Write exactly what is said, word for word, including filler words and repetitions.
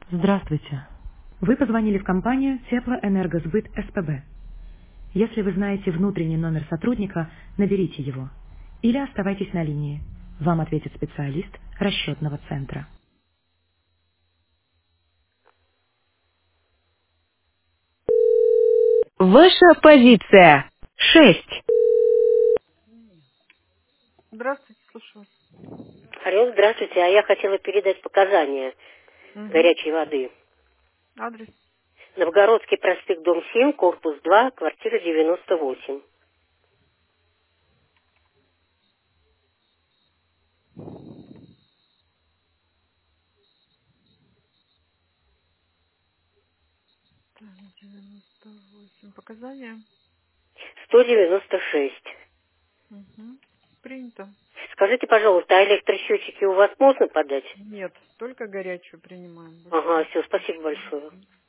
Здравствуйте. Вы позвонили в компанию Теплоэнергосбыт СПБ. Если вы знаете внутренний номер сотрудника, наберите его. Или оставайтесь на линии. Вам ответит специалист расчетного центра. Ваша позиция. Шесть. Здравствуйте, слушаю вас. Алло, здравствуйте. А я хотела передать показания Угу. горячей воды. Адрес Новгородский проспект, дом семь, корпус два, квартира девяносто восемь. девяносто восемь. Показания. сто девяносто шесть. Угу. Принято. Скажите, пожалуйста, а электросчетчики у вас можно подать? Нет, только горячую принимаем. Больше Ага, нет. все, спасибо большое.